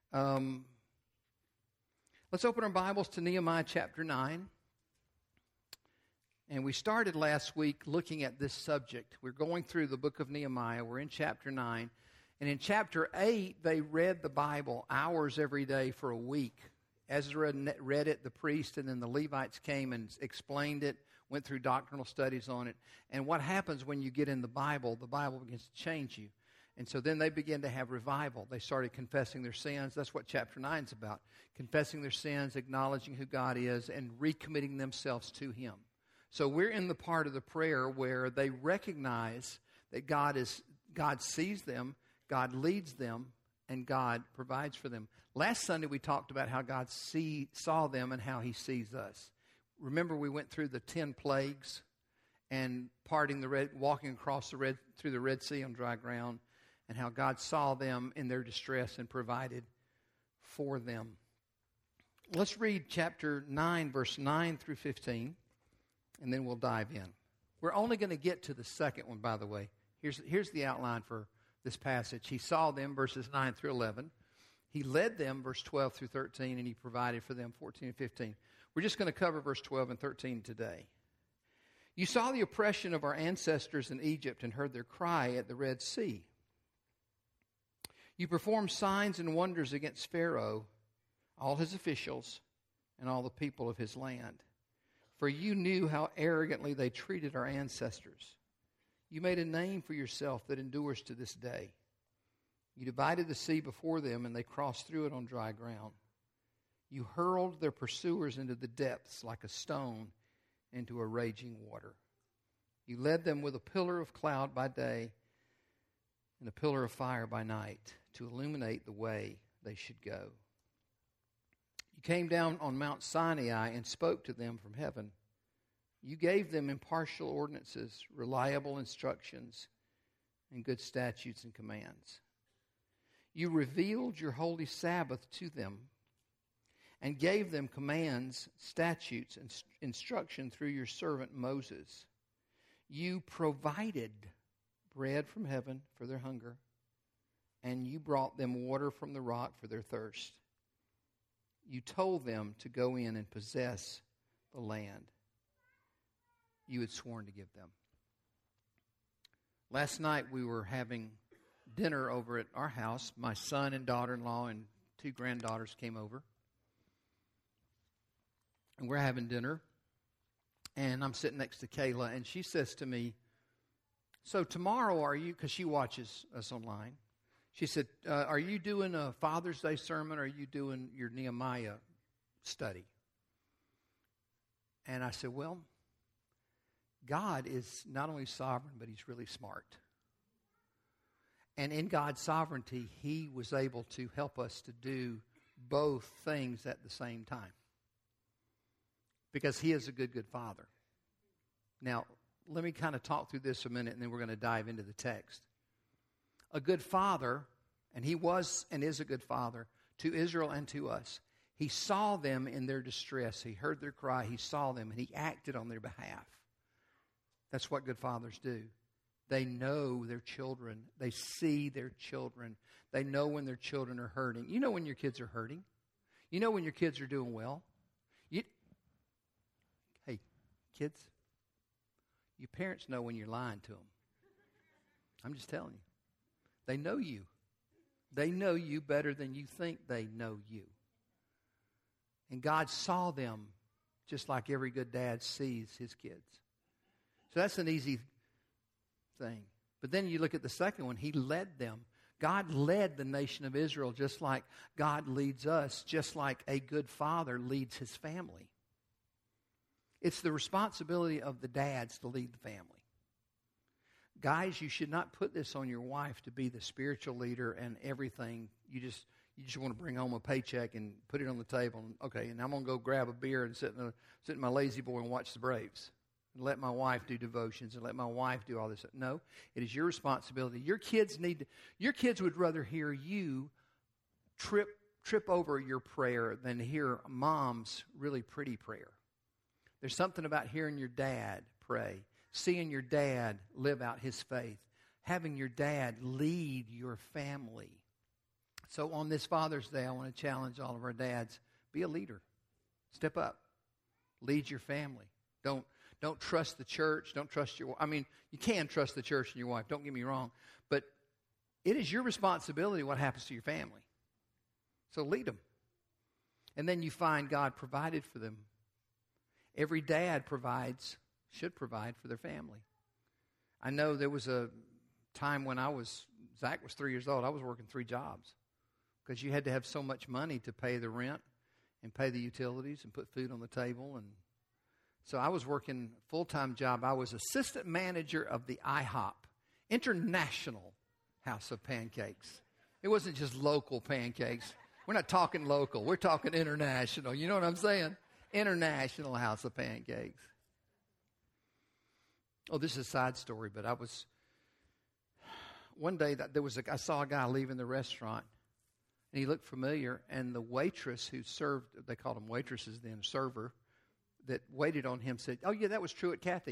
Let's open our Bibles to Nehemiah chapter 9. And we started last week looking at this subject. We're going through the book of Nehemiah. We're in chapter 9. And in chapter 8, they read the Bible hours every day for a week. Ezra read it, the priest, and then the Levites came and explained it, went through doctrinal studies on it. And what happens when you get in the Bible begins to change you. And so then they began to have revival. They started confessing their sins. That's what chapter 9 is about. Confessing their sins, acknowledging who God is, and recommitting themselves to Him. So we're in the part of the prayer where they recognize that God sees them, God leads them, and God provides for them. Last Sunday we talked about how God saw them and how He sees us. Remember we went through the 10 plagues and walking across through the Red Sea on dry ground, and how God saw them in their distress and provided for them. Let's read chapter 9, verse 9 through 15, and then we'll dive in. We're only going to get to the second one, by the way. Here's the outline for this passage. He saw them, verses 9 through 11. He led them, verse 12 through 13, and He provided for them, 14 and 15. We're just going to cover verse 12 and 13 today. You saw the oppression of our ancestors in Egypt and heard their cry at the Red Sea. You performed signs and wonders against Pharaoh, all his officials, and all the people of his land. For you knew how arrogantly they treated our ancestors. You made a name for yourself that endures to this day. You divided the sea before them, and they crossed through it on dry ground. You hurled their pursuers into the depths like a stone into a raging water. You led them with a pillar of cloud by day and a pillar of fire by night to illuminate the way they should go. You came down on Mount Sinai and spoke to them from heaven. You gave them impartial ordinances, reliable instructions, and good statutes and commands. You revealed your holy Sabbath to them and gave them commands, statutes, and instruction through your servant Moses. You provided bread from heaven for their hunger, and you brought them water from the rock for their thirst. You told them to go in and possess the land you had sworn to give them. Last night we were having dinner over at our house. My son and daughter-in-law and 2 granddaughters came over. And we're having dinner. And I'm sitting next to Kayla, and she says to me, so tomorrow are you, because she watches us online, she said, are you doing a Father's Day sermon or are you doing your Nehemiah study? And I said, well, God is not only sovereign, but He's really smart. And in God's sovereignty, He was able to help us to do both things at the same time. Because He is a good, good Father. Now, let me kind of talk through this a minute, and then we're going to dive into the text. A good father, and He was and is a good father to Israel and to us. He saw them in their distress. He heard their cry. He saw them, and He acted on their behalf. That's what good fathers do. They know their children. They see their children. They know when their children are hurting. You know when your kids are hurting. You know when your kids are doing well. Hey, kids, your parents know when you're lying to them. I'm just telling you. They know you. They know you better than you think they know you. And God saw them just like every good dad sees his kids. So that's an easy thing. But then you look at the second one. He led them. God led the nation of Israel just like God leads us, just like a good father leads his family. It's the responsibility of the dads to lead the family. Guys, you should not put this on your wife to be the spiritual leader and everything. You just want to bring home a paycheck and put it on the table. And, okay, and I'm going to go grab a beer and sit in my lazy boy and watch the Braves. And let my wife do devotions and let my wife do all this. No, it is your responsibility. Your kids would rather hear you trip over your prayer than hear mom's really pretty prayer. There's something about hearing your dad pray, seeing your dad live out his faith, having your dad lead your family. So on this Father's Day, I want to challenge all of our dads, be a leader. Step up. Lead your family. Don't trust the church. Don't trust your... I mean, you can trust the church and your wife. Don't get me wrong. But it is your responsibility what happens to your family. So lead them. And then you find God provided for them. Every dad should provide for their family. I know there was a time when Zach was 3 years old. I was working 3 jobs because you had to have so much money to pay the rent and pay the utilities and put food on the table. And so I was working a full-time job. I was assistant manager of the IHOP, International House of Pancakes. It wasn't just local pancakes. We're not talking local. We're talking international. You know what I'm saying? International House of Pancakes. Oh, this is a side story, but one day I saw a guy leaving the restaurant, and he looked familiar, and the waitress who served, they called them waitresses then, server, that waited on him said, "Oh, yeah, that was Truett Cathy."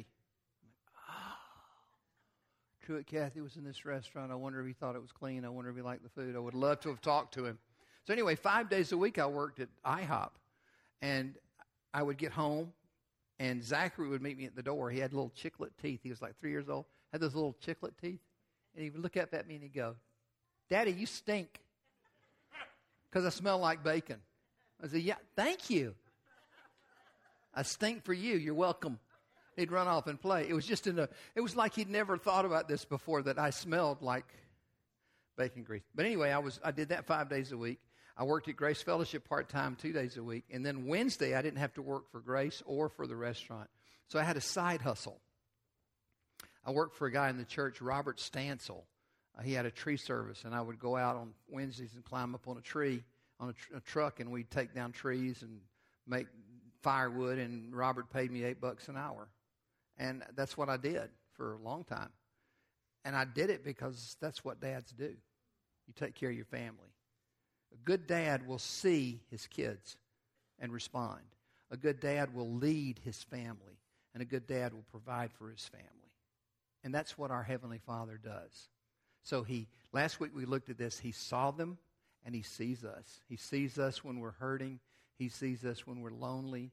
Truett Cathy was in this restaurant. I wonder if he thought it was clean. I wonder if he liked the food. I would love to have talked to him. So anyway, 5 days a week I worked at IHOP, and I would get home, and Zachary would meet me at the door. He had little chiclet teeth. He was like 3 years old, had those little chiclet teeth. And he would look up at me and he'd go, "Daddy, you stink," because I smell like bacon. I said, "Yeah, thank you. I stink for you. You're welcome." He'd run off and play. It was it was like he'd never thought about this before, that I smelled like bacon grease. But anyway, I did that 5 days a week. I worked at Grace Fellowship part-time 2 days a week. And then Wednesday, I didn't have to work for Grace or for the restaurant. So I had a side hustle. I worked for a guy in the church, Robert Stansel. He had a tree service, and I would go out on Wednesdays and climb up on a tree, on a truck, and we'd take down trees and make firewood, and Robert paid me $8 an hour. And that's what I did for a long time. And I did it because that's what dads do. You take care of your family. A good dad will see his kids and respond. A good dad will lead his family. And a good dad will provide for his family. And that's what our Heavenly Father does. So last week we looked at this. He saw them and he sees us. He sees us when we're hurting. He sees us when we're lonely.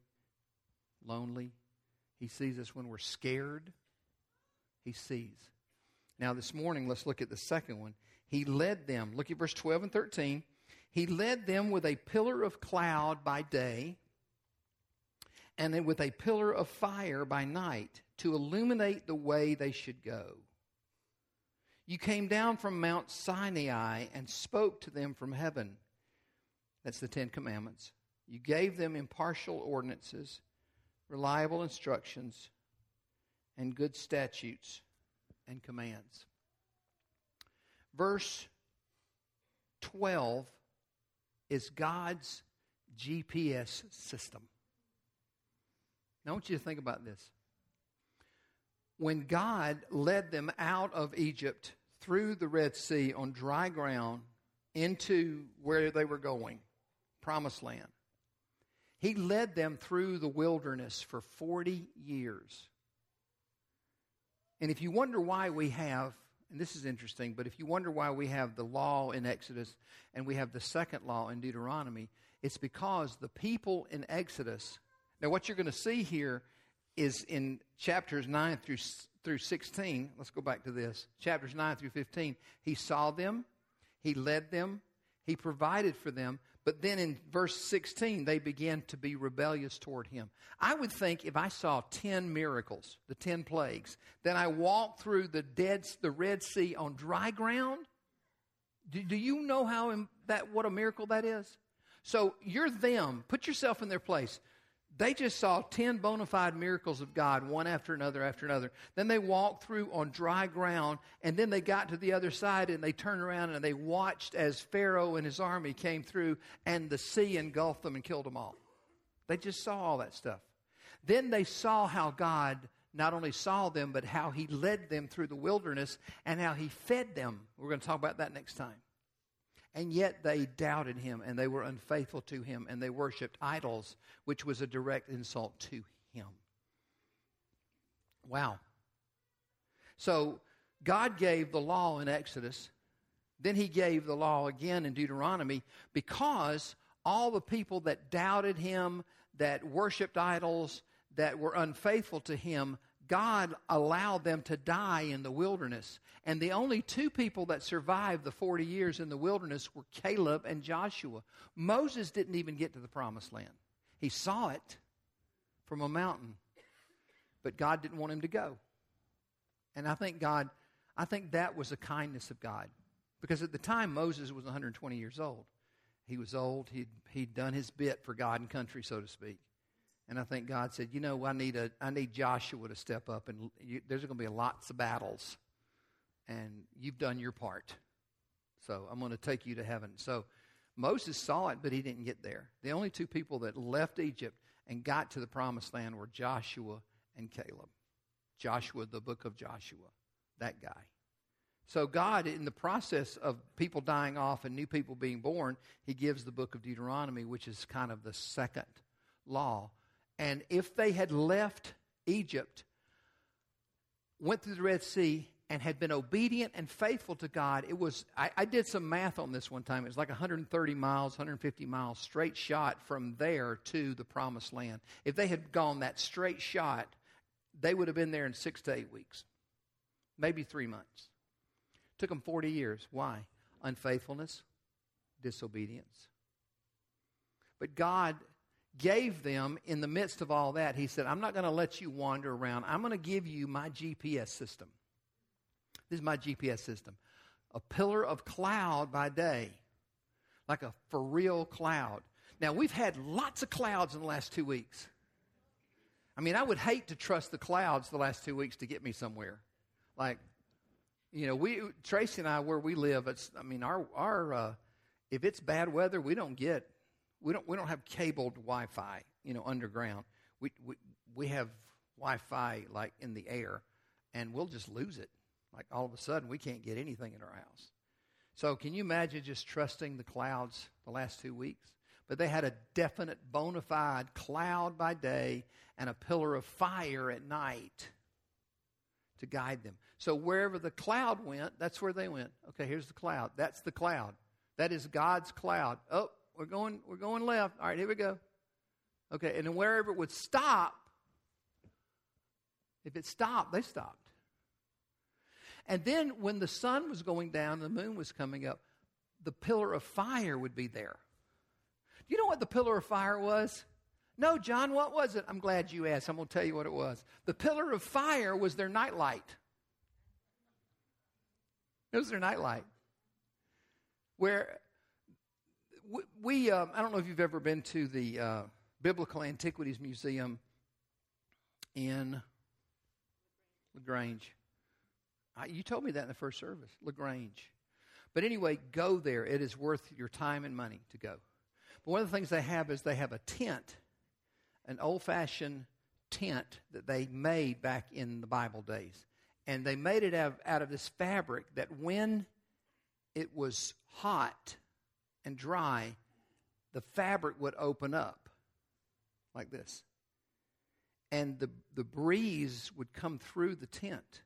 He sees us when we're scared. He sees. Now this morning, let's look at the second one. He led them. Look at verse 12 and 13. He led them with a pillar of cloud by day and then with a pillar of fire by night to illuminate the way they should go. You came down from Mount Sinai and spoke to them from heaven. That's the 10 Commandments. You gave them impartial ordinances, reliable instructions, and good statutes and commands. Verse 12 is God's GPS system. Now I want you to think about this. When God led them out of Egypt through the Red Sea on dry ground into where they were going, Promised Land, He led them through the wilderness for 40 years. And if you wonder why we have, and this is interesting, but if you wonder why we have the law in Exodus and we have the second law in Deuteronomy, it's because the people in Exodus, now what you're going to see here is in chapters 9 through 16. Let's go back to this. Chapters 9 through 15. He saw them. He led them. He provided for them. But then in verse 16, they began to be rebellious toward Him. I would think if I saw 10 miracles, the 10 plagues, then I walked through the Red Sea on dry ground. Do you know what a miracle that is? So you're them. Put yourself in their place. They just saw 10 bona fide miracles of God, one after another after another. Then they walked through on dry ground, and then they got to the other side, and they turned around, and they watched as Pharaoh and his army came through, and the sea engulfed them and killed them all. They just saw all that stuff. Then they saw how God not only saw them, but how He led them through the wilderness, and how He fed them. We're going to talk about that next time. And yet they doubted Him, and they were unfaithful to Him, and they worshipped idols, which was a direct insult to Him. Wow. So God gave the law in Exodus, Then he gave the law again in Deuteronomy because all the people that doubted him, that worshiped idols, that were unfaithful to him, God allowed them to die in the wilderness. And the only two people that survived the 40 years in the wilderness were Caleb and Joshua. Moses didn't even get to the promised land. He saw it from a mountain, but God didn't want him to go. And I think that was a kindness of God. Because at the time, Moses was 120 years old. He was old. He'd done his bit for God and country, so to speak. And I think God said, I need Joshua to step up, and there's going to be lots of battles, and you've done your part. So I'm going to take you to heaven. So Moses saw it, but he didn't get there. The only two people that left Egypt and got to the promised land were Joshua and Caleb. Joshua, the book of Joshua, that guy. So God, in the process of people dying off and new people being born, he gives the book of Deuteronomy, which is kind of the second law. And if they had left Egypt, went through the Red Sea, and had been obedient and faithful to God, it was, I did some math on this one time. It was like 130 miles, 150 miles straight shot from there to the promised land. If they had gone that straight shot, they would have been there in 6 to 8 weeks, maybe 3 months. Took them 40 years. Why? Unfaithfulness, disobedience. But God gave them, in the midst of all that, he said, I'm not going to let you wander around. I'm going to give you my GPS system. This is my GPS system. A pillar of cloud by day, like a for real cloud. Now, we've had lots of clouds in the last 2 weeks. I mean, I would hate to trust the clouds the last 2 weeks to get me somewhere. Like, Tracy and I, where we live, our if it's bad weather, we don't have cabled Wi-Fi, underground. We have Wi-Fi like in the air, and we'll just lose it. Like all of a sudden, we can't get anything in our house. So can you imagine just trusting the clouds the last 2 weeks? But they had a definite bona fide cloud by day and a pillar of fire at night to guide them. So wherever the cloud went, that's where they went. Okay, here's the cloud. That's the cloud. That is God's cloud. Oh, we're going left. All right, here we go. Okay, and then wherever it would stop, if it stopped, they stopped. And then when the sun was going down, the moon was coming up, the pillar of fire would be there. Do you know what the pillar of fire was? No, John, what was it? I'm glad you asked. I'm going to tell you what it was. The pillar of fire was their nightlight. It was their nightlight. Where we I don't know if you've ever been to the Biblical Antiquities Museum in LaGrange. You told me that in the first service, LaGrange. But anyway, go there. It is worth your time and money to go. But one of the things they have is they have a tent, an old-fashioned tent that they made back in the Bible days. And they made it out of this fabric that when it was hot and dry, the fabric would open up like this. And the breeze would come through the tent.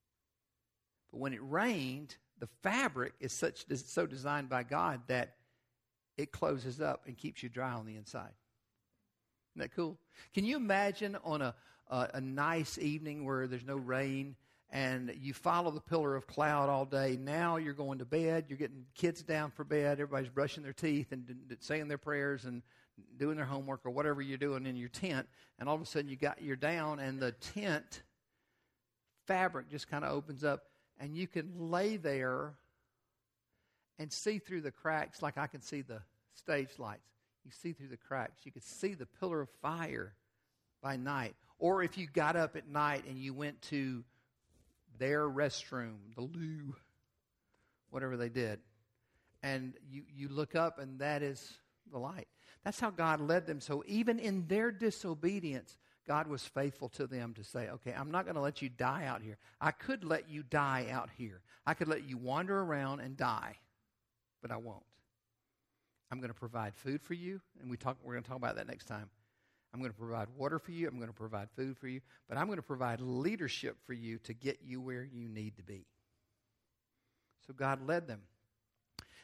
But when it rained, the fabric is so designed by God that it closes up and keeps you dry on the inside. Isn't that cool? Can you imagine on a nice evening where there's no rain and you follow the pillar of cloud all day? Now you're going to bed. You're getting kids down for bed. Everybody's brushing their teeth and saying their prayers and doing their homework or whatever you're doing in your tent. And all of a sudden you're down and the tent fabric just kind of opens up. And you can lay there and see through the cracks like I can see the stage lights. You see through the cracks. You could see the pillar of fire by night. Or if you got up at night and you went to their restroom, the loo, whatever they did, and you look up and that is the light. That's how God led them. So even in their disobedience, God was faithful to them to say, okay, I'm not going to let you die out here. I could let you die out here. I could let you wander around and die, but I won't. I'm going to provide food for you, and we're going to talk about that next time. I'm going to provide water for you. I'm going to provide food for you, but I'm going to provide leadership for you to get you where you need to be. So God led them.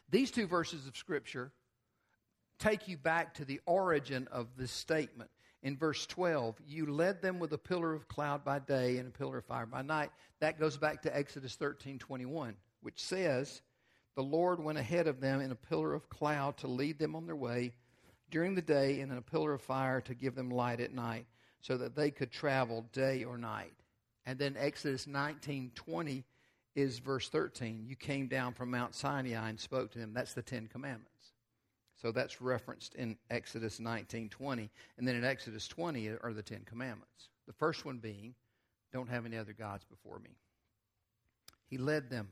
These two verses of Scripture take you back to the origin of this statement. In verse 12, you led them with a pillar of cloud by day and a pillar of fire by night. That goes back to Exodus 13:21, which says, the Lord went ahead of them in a pillar of cloud to lead them on their way during the day, and in a pillar of fire to give them light at night, so that they could travel day or night. And then Exodus 19:20 is verse 13. You came down from Mount Sinai and spoke to them. That's the Ten Commandments. So that's referenced in Exodus 19:20. And then in Exodus 20 are the Ten Commandments. The first one being, don't have any other gods before me. He led them.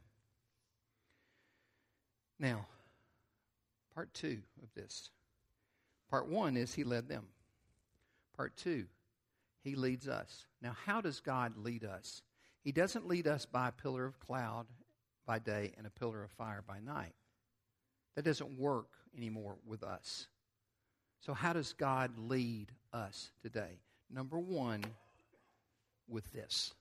Now, part 2 of this. Part 1 is he led them. Part 2, he leads us. Now, how does God lead us? He doesn't lead us by a pillar of cloud by day and a pillar of fire by night. That doesn't work anymore with us. So how does God lead us today? Number 1, with this.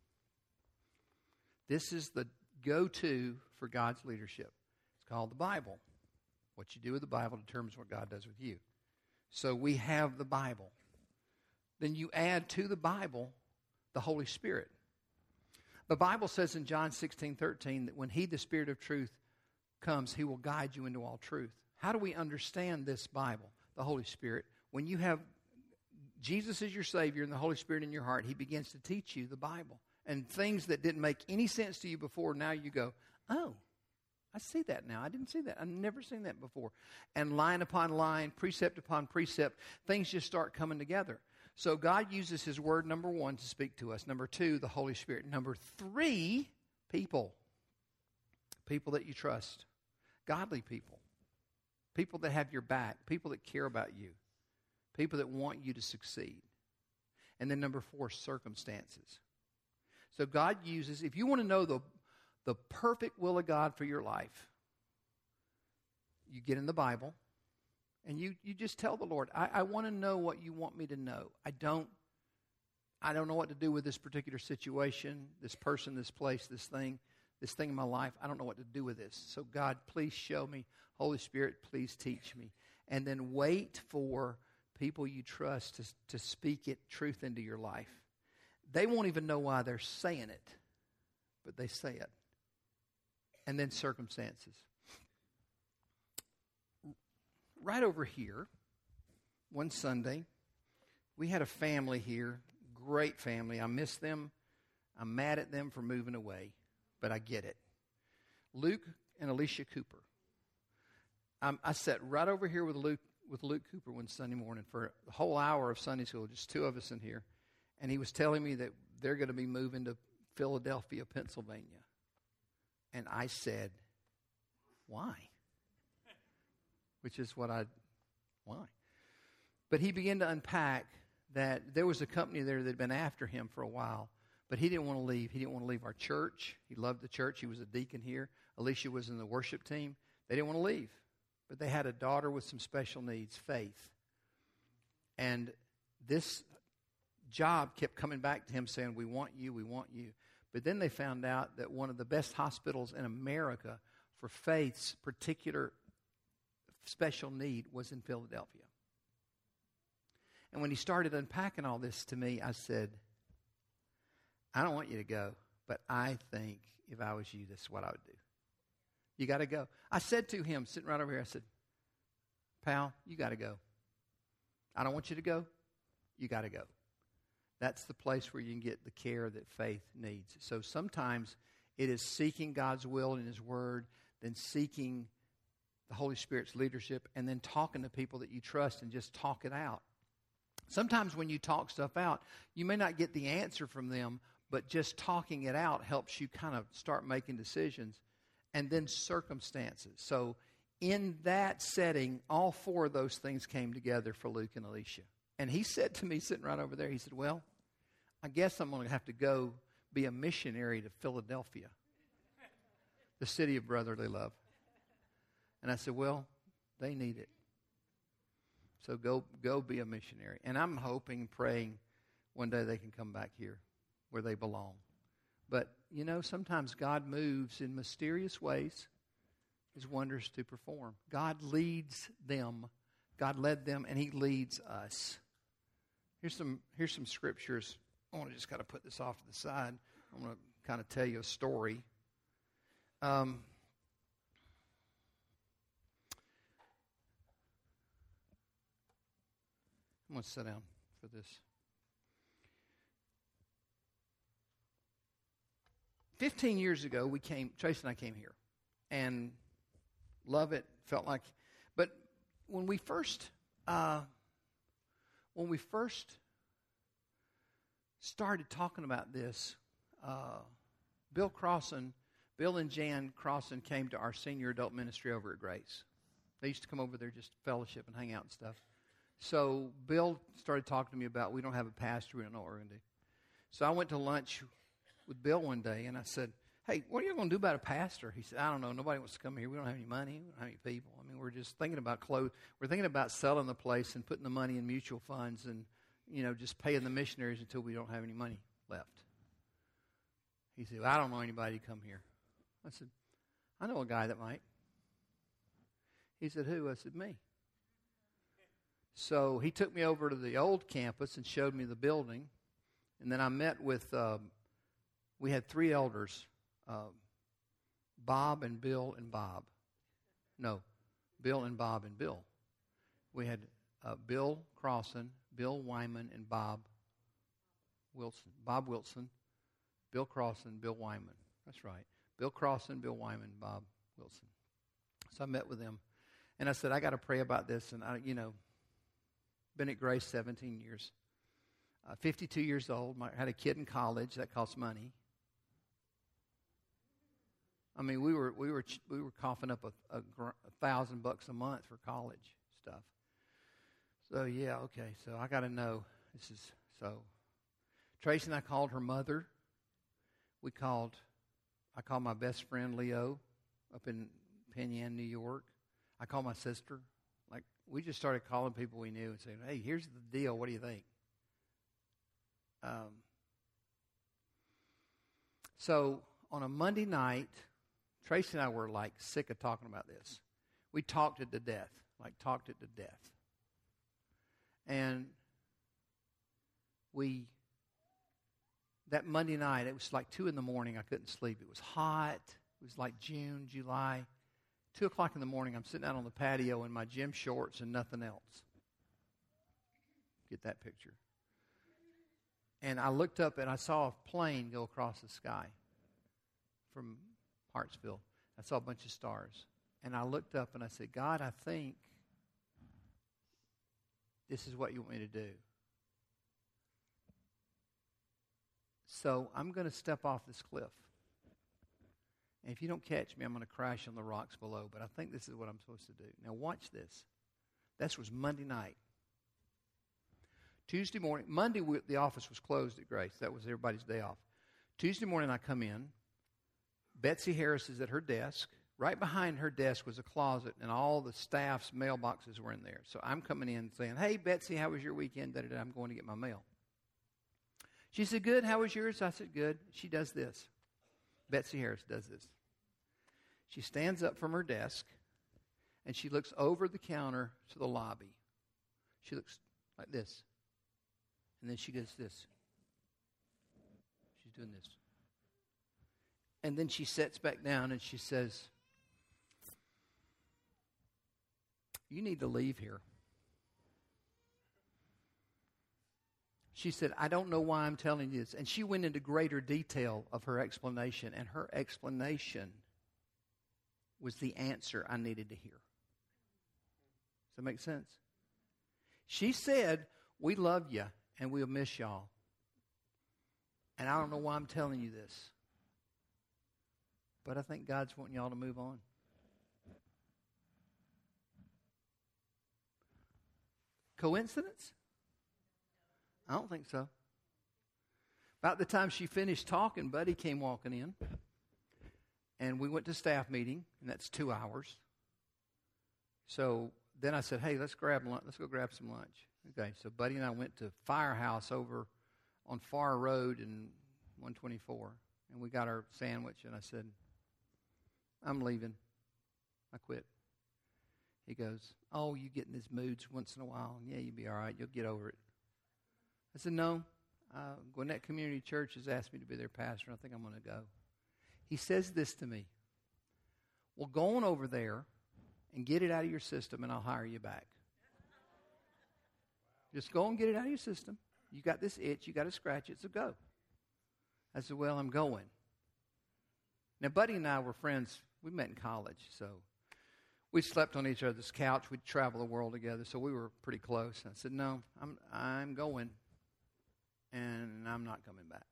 This is the go-to for God's leadership. It's called the Bible. What you do with the Bible determines what God does with you. So we have the Bible. Then you add to the Bible the Holy Spirit. The Bible says in John 16:13 that when He, the Spirit of truth, comes, He will guide you into all truth. How do we understand this Bible, the Holy Spirit? When you have Jesus as your Savior and the Holy Spirit in your heart, He begins to teach you the Bible. And things that didn't make any sense to you before, now you go, oh, I see that now. I didn't see that. I've never seen that before. And line upon line, precept upon precept, things just start coming together. So God uses His Word, number 1, to speak to us. Number 2, the Holy Spirit. Number 3, people. People that you trust. Godly people. People that have your back. People that care about you. People that want you to succeed. And then number 4, circumstances. So God uses, if you want to know the perfect will of God for your life, you get in the Bible and you just tell the Lord, I want to know what you want me to know. I don't know what to do with this particular situation, this person, this place, this thing in my life. I don't know what to do with this. So God, please show me. Holy Spirit, please teach me. And then wait for people you trust to speak truth into your life. They won't even know why they're saying it, but they say it. And then circumstances. Right over here, one Sunday, we had a family here, great family. I miss them. I'm mad at them for moving away, but I get it. Luke and Alicia Cooper. I sat right over here with Luke Cooper one Sunday morning for a whole hour of Sunday school, just 2 of us in here. And he was telling me that they're going to be moving to Philadelphia, Pennsylvania. And I said, why? Which is why? But he began to unpack that there was a company there that had been after him for a while, but he didn't want to leave. He didn't want to leave our church. He loved the church. He was a deacon here. Alicia was in the worship team. They didn't want to leave. But they had a daughter with some special needs, Faith. And this job kept coming back to him saying, we want you, we want you. But then they found out that one of the best hospitals in America for Faith's particular special need was in Philadelphia. And when he started unpacking all this to me, I said, I don't want you to go, but I think if I was you, this is what I would do. You got to go. I said to him, sitting right over here, I said, pal, you got to go. I don't want you to go. You got to go. That's the place where you can get the care that Faith needs. So sometimes it is seeking God's will in His Word, then seeking the Holy Spirit's leadership, and then talking to people that you trust and just talk it out. Sometimes when you talk stuff out, you may not get the answer from them, but just talking it out helps you kind of start making decisions. And then circumstances. So in that setting, all 4 of those things came together for Luke and Alicia. And he said to me, sitting right over there, he said, well, I guess I'm going to have to go be a missionary to Philadelphia, the city of brotherly love. And I said, well, they need it. So go be a missionary. And I'm hoping, praying, one day they can come back here where they belong. But, sometimes God moves in mysterious ways. His wonders to perform. God leads them. God led them, and He leads us. Here's some scriptures. I want to just kind of put this off to the side. I want to kind of tell you a story. I'm going to sit down for this. 15 years ago, Tracy and I came here, and love it. Felt like, but when we first started talking about this, Bill and Jan Crossan came to our senior adult ministry over at Grace. They used to come over there just fellowship and hang out and stuff. So Bill started talking to me about, we don't have a pastor, we don't know what we're going to do. So I went to lunch with Bill one day, and I said, hey, what are you going to do about a pastor? He said, I don't know. Nobody wants to come here. We don't have any money. We don't have any people. I mean, we're just thinking about clothes. We're thinking about selling the place and putting the money in mutual funds and, just paying the missionaries until we don't have any money left. He said, well, I don't know anybody to come here. I said, I know a guy that might. He said, who? I said, me. So he took me over to the old campus and showed me the building. And then I met with, we had 3 elders, Bob and Bill and Bob. No, Bill and Bob and Bill. We had Bill Crossan, Bill Wyman, and Bob Wilson. Bob Wilson, Bill Crossan, Bill Wyman. That's right. Bill Crossan, Bill Wyman, Bob Wilson. So I met with them. And I said, I got to pray about this. And, been at Grace 17 years. 52 years old. Had a kid in college. That costs money. I mean, we were coughing up $1,000 a month for college stuff. So yeah, okay. So I got to know. Tracy and I called her mother. I called my best friend Leo up in Penn Yan, New York. I called my sister. Like, we just started calling people we knew and saying, "Hey, here's the deal. What do you think?" So on a Monday night, Tracy and I were like sick of talking about this. We talked it to death. And that Monday night, it was like 2 in the morning. I couldn't sleep. It was hot. It was like June, July. 2 o'clock in the morning, I'm sitting out on the patio in my gym shorts and nothing else. Get that picture. And I looked up and I saw a plane go across the sky from Hartsville. I saw a bunch of stars. And I looked up and I said, God, I think this is what you want me to do. So I'm going to step off this cliff. And if you don't catch me, I'm going to crash on the rocks below. But I think this is what I'm supposed to do. Now watch this. This was Monday night. Tuesday morning, Monday the office was closed at Grace. That was everybody's day off. Tuesday morning I come in. Betsy Harris is at her desk. Right behind her desk was a closet, and all the staff's mailboxes were in there. So I'm coming in saying, hey, Betsy, how was your weekend? I'm going to get my mail. She said, good. How was yours? I said, good. She does this. Betsy Harris does this. She stands up from her desk, and she looks over the counter to the lobby. She looks like this. And then she does this. She's doing this. And then she sits back down and she says, you need to leave here. She said, I don't know why I'm telling you this. And she went into greater detail of her explanation. And her explanation was the answer I needed to hear. Does that make sense? She said, we love you and we'll miss y'all. And I don't know why I'm telling you this. But I think God's wanting y'all to move on. Coincidence? I don't think so. About the time she finished talking, Buddy came walking in. And we went to staff meeting, and that's 2 hours. So then I said, hey, let's go grab some lunch. Okay, so Buddy and I went to Firehouse over on Far Road in 124. And we got our sandwich, and I said, I'm leaving. I quit. He goes, oh, you get in these moods once in a while. Yeah, you'll be all right. You'll get over it. I said, no. Gwinnett Community Church has asked me to be their pastor. I think I'm going to go. He says this to me. Well, go on over there and get it out of your system, and I'll hire you back. Just go and get it out of your system. You got this itch. You got to scratch it, so go. I said, well, I'm going. Now, Buddy and I were friends. We met in college, so we slept on each other's couch. We'd travel the world together, so we were pretty close. I said, no, I'm going, and I'm not coming back.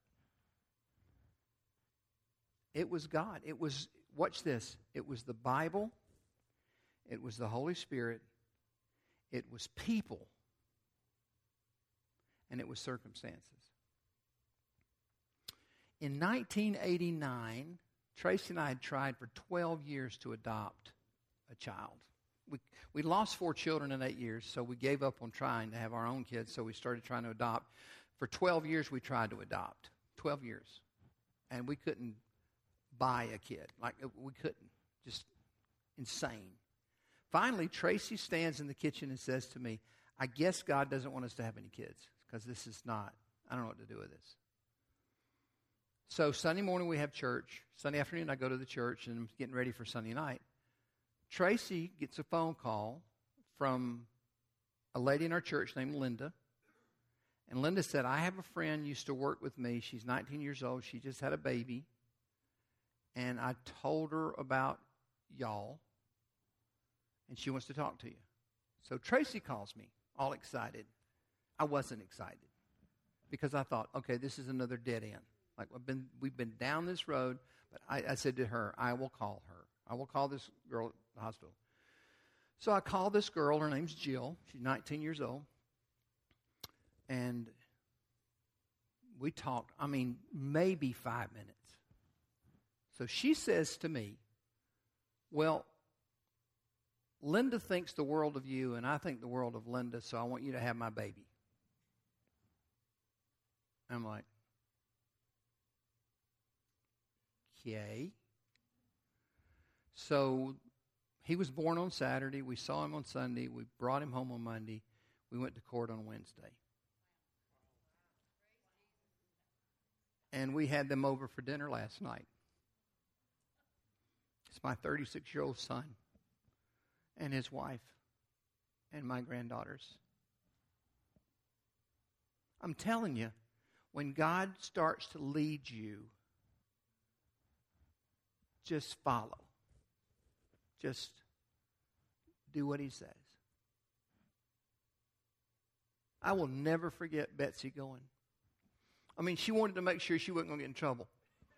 It was God. It was, watch this, it was the Bible. It was the Holy Spirit. It was people. And it was circumstances. In 1989, Tracy and I had tried for 12 years to adopt a child. We lost 4 children in 8 years, so we gave up on trying to have our own kids, so we started trying to adopt. For 12 years, we tried to adopt. 12 years. And we couldn't buy a kid. Like, we couldn't. Just insane. Finally, Tracy stands in the kitchen and says to me, I guess God doesn't want us to have any kids, because this is not, I don't know what to do with this. So Sunday morning we have church. Sunday afternoon I go to the church and I'm getting ready for Sunday night. Tracy gets a phone call from a lady in our church named Linda. And Linda said, I have a friend used to work with me. She's 19 years old. She just had a baby. And I told her about y'all. And she wants to talk to you. So Tracy calls me, all excited. I wasn't excited. Because I thought, okay, this is another dead end. Like we've been down this road, but I said to her, I will call her. I will call this girl at the hospital. So I called this girl. Her name's Jill. She's 19 years old. And we talked, maybe 5 minutes. So she says to me, well, Linda thinks the world of you, and I think the world of Linda, so I want you to have my baby. I'm like, okay. So he was born on Saturday. We saw him on Sunday. We brought him home on Monday. We went to court on Wednesday. And we had them over for dinner last night. It's my 36-year-old son and his wife and my granddaughters. I'm telling you, when God starts to lead you, just follow. Just do what he says. I will never forget Betsy going. She wanted to make sure she wasn't going to get in trouble.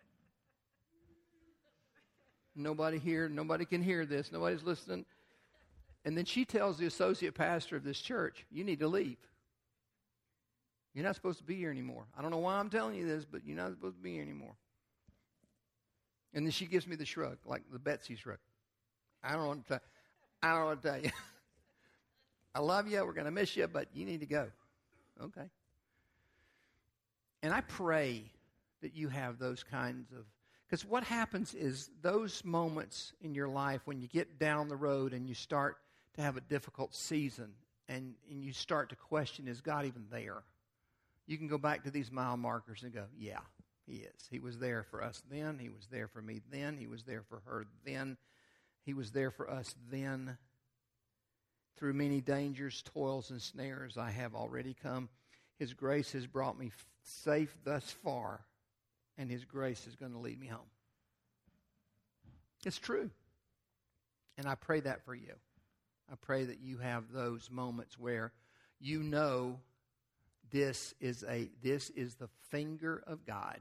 Nobody here, nobody can hear this, nobody's listening. And then she tells the associate pastor of this church, you need to leave. You're not supposed to be here anymore. I don't know why I'm telling you this, but you're not supposed to be here anymore. And then she gives me the shrug, like the Betsy shrug. I don't know what to tell you. I love you, we're going to miss you, but you need to go. Okay. And I pray that you have those kinds of, because what happens is those moments in your life when you get down the road and you start to have a difficult season and you start to question, is God even there? You can go back to these mile markers and go, yeah, he is. He was there for us then. He was there for me then. He was there for her then. He was there for us then. Through many dangers, toils, and snares I have already come. His grace has brought me safe thus far, and his grace is going to lead me home. It's true. And I pray that for you. I pray that you have those moments where you know this is the finger of God.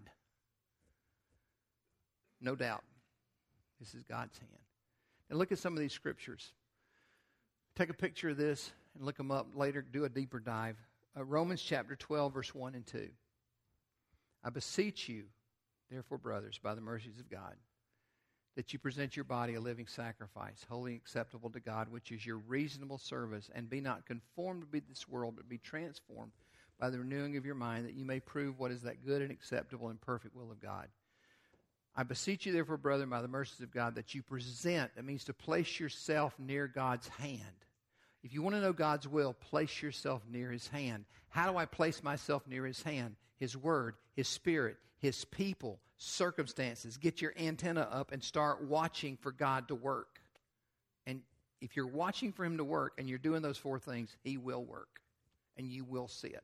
No doubt. This is God's hand. And look at some of these scriptures. Take a picture of this and look them up later. Do a deeper dive. Romans chapter 12, verse 1 and 2. I beseech you, therefore, brothers, by the mercies of God, that you present your body a living sacrifice, holy and acceptable to God, which is your reasonable service, and be not conformed to this world, but be transformed by the renewing of your mind, that you may prove what is that good and acceptable and perfect will of God. I beseech you, therefore, brethren, by the mercies of God, that you present. That means to place yourself near God's hand. If you want to know God's will, place yourself near His hand. How do I place myself near His hand? His Word, His Spirit, His people, circumstances. Get your antenna up and start watching for God to work. And if you're watching for Him to work and you're doing those 4 things, He will work. And you will see it.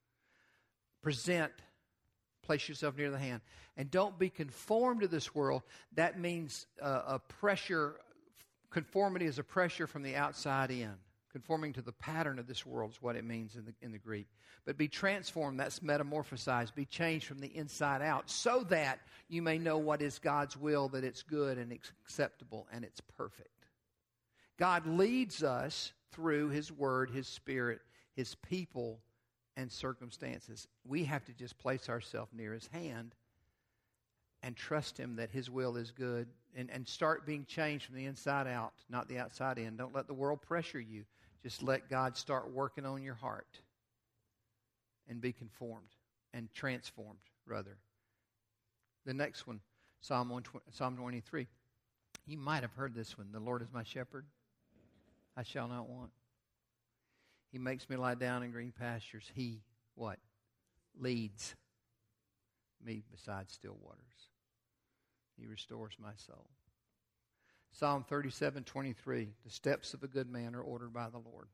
Present. Place yourself near the hand. And don't be conformed to this world. That means a pressure. Conformity is a pressure from the outside in. Conforming to the pattern of this world is what it means in the Greek. But be transformed, that's metamorphosized. Be changed from the inside out so that you may know what is God's will, that it's good and it's acceptable and it's perfect. God leads us through His Word, His Spirit, His people, and circumstances. We have to just place ourselves near His hand and trust Him that His will is good and start being changed from the inside out, not the outside in. Don't let the world pressure you. Just let God start working on your heart and be conformed and transformed, rather. The next one, Psalm 23. You might have heard this one. The Lord is my shepherd. I shall not want. He makes me lie down in green pastures. He, what? Leads me beside still waters. He restores my soul. Psalm 37:23. The steps of a good man are ordered by the Lord.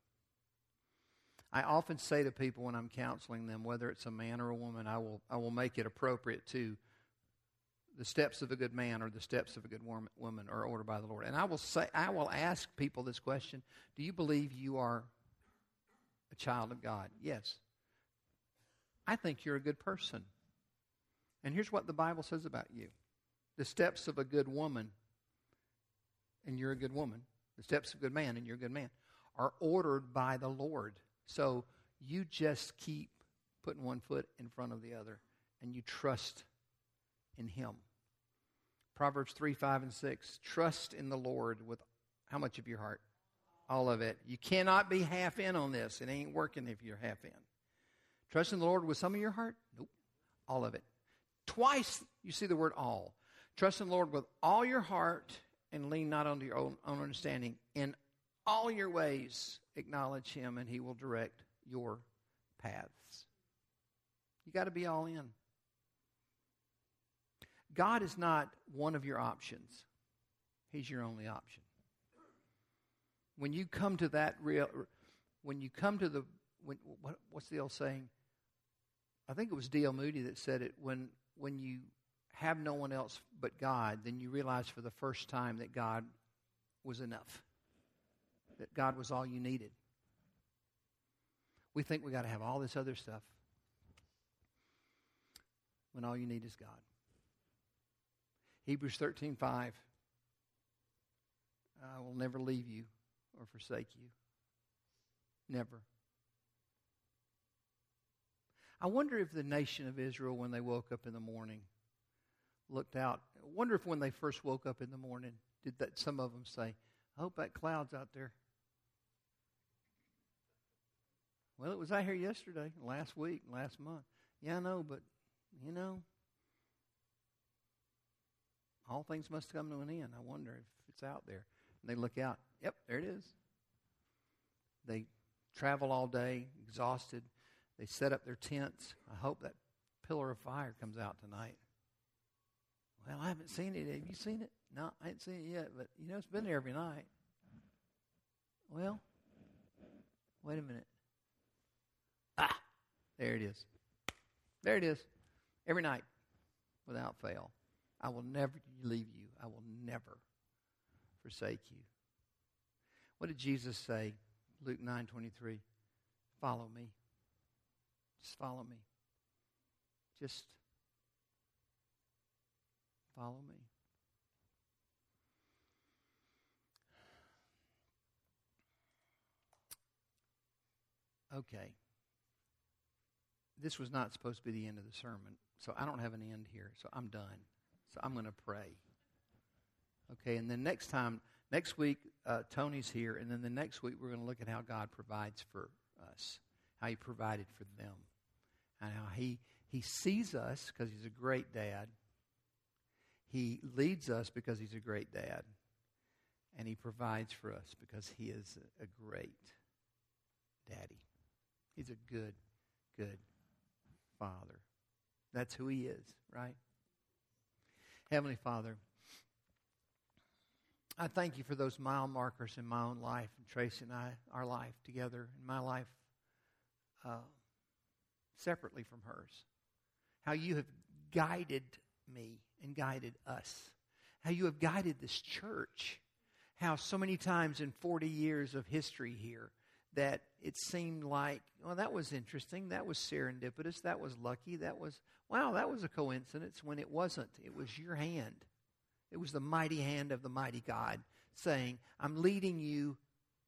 I often say to people when I'm counseling them, whether it's a man or a woman, I will make it appropriate to the steps of a good man or the steps of a good woman are ordered by the Lord. And I will ask people this question: do you believe you are a child of God? Yes. I think you're a good person. And here's what the Bible says about you. The steps of a good woman, and you're a good woman. The steps of a good man, and you're a good man, are ordered by the Lord. So you just keep putting one foot in front of the other, and you trust in Him. Proverbs 3:5-6. Trust in the Lord with how much of your heart? All of it. You cannot be half in on this. It ain't working if you're half in. Trust in the Lord with some of your heart? Nope. All of it. Twice you see the word all. Trust in the Lord with all your heart and lean not unto your own understanding. In all your ways acknowledge Him and He will direct your paths. You got to be all in. God is not one of your options. He's your only option. When you come to that what's the old saying? I think it was D.L. Moody that said it. When you have no one else but God, then you realize for the first time that God was enough. That God was all you needed. We think we got to have all this other stuff when all you need is God. Hebrews 13:5. I will never leave you or forsake you. Never. I wonder if the nation of Israel, when they woke up in the morning, looked out. I wonder if when they first woke up in the morning, did that some of them say, I hope that cloud's out there. Well, it was out here yesterday, last week, last month. Yeah, I know, but, all things must come to an end. I wonder if it's out there. And they look out. Yep, there it is. They travel all day, exhausted. They set up their tents. I hope that pillar of fire comes out tonight. Well, I haven't seen it. Have you seen it? No, I haven't seen it yet, but, it's been there every night. Well, wait a minute. There it is. There it is. Every night, without fail. I will never leave you. I will never forsake you. What did Jesus say? Luke 9:23. Follow me. Just follow me. Just follow me. Okay. This was not supposed to be the end of the sermon, so I don't have an end here, so I'm done. So I'm going to pray. Okay, and then next week, Tony's here, and then the next week we're going to look at how God provides for us, how He provided for them, and how He sees us, because He's a great dad. He leads us because He's a great dad. And He provides for us because He is a great daddy. He's a good, good Father. That's who He is, right? Heavenly Father, I thank You for those mile markers in my own life, and Tracy and I, our life together, in my life separately from hers. How You have guided me and guided us. How You have guided this church. How so many times in 40 years of history here that it seemed like, well, that was interesting, that was serendipitous, that was lucky, that was a coincidence, when it wasn't. It was Your hand. It was the mighty hand of the mighty God saying, I'm leading you,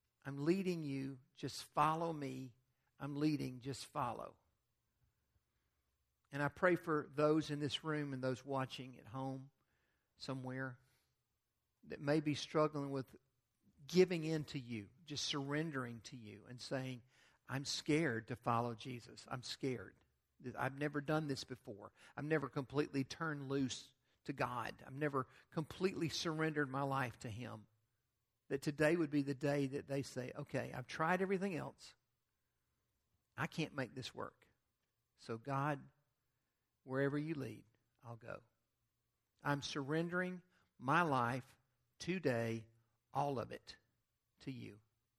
just follow me. I'm leading, just follow. And I pray for those in this room and those watching at home somewhere that may be struggling with giving in to You, just surrendering to You and saying, I'm scared to follow Jesus. I'm scared. I've never done this before. I've never completely turned loose to God. I've never completely surrendered my life to Him. That today would be the day that they say, okay, I've tried everything else. I can't make this work. So God, wherever You lead, I'll go. I'm surrendering my life today, all of it, to You.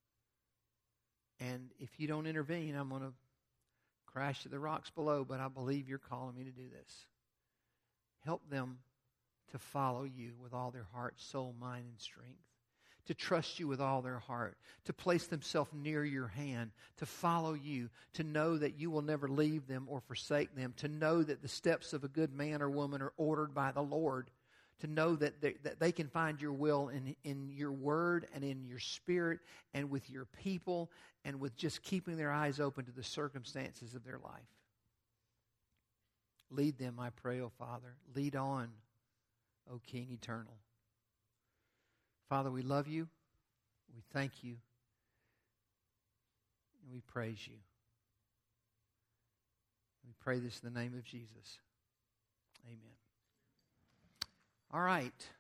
And if You don't intervene, I'm going to crash to the rocks below, but I believe You're calling me to do this. Help them to follow You with all their heart, soul, mind, and strength. To trust You with all their heart. To place themselves near Your hand. To follow You. To know that You will never leave them or forsake them. To know that the steps of a good man or woman are ordered by the Lord. To know that they can find Your will in Your word and in Your spirit and with Your people and with just keeping their eyes open to the circumstances of their life. Lead them, I pray, O Father. Lead on, O King eternal. Father, we love You. We thank You. And we praise You. We pray this in the name of Jesus. Amen. All right.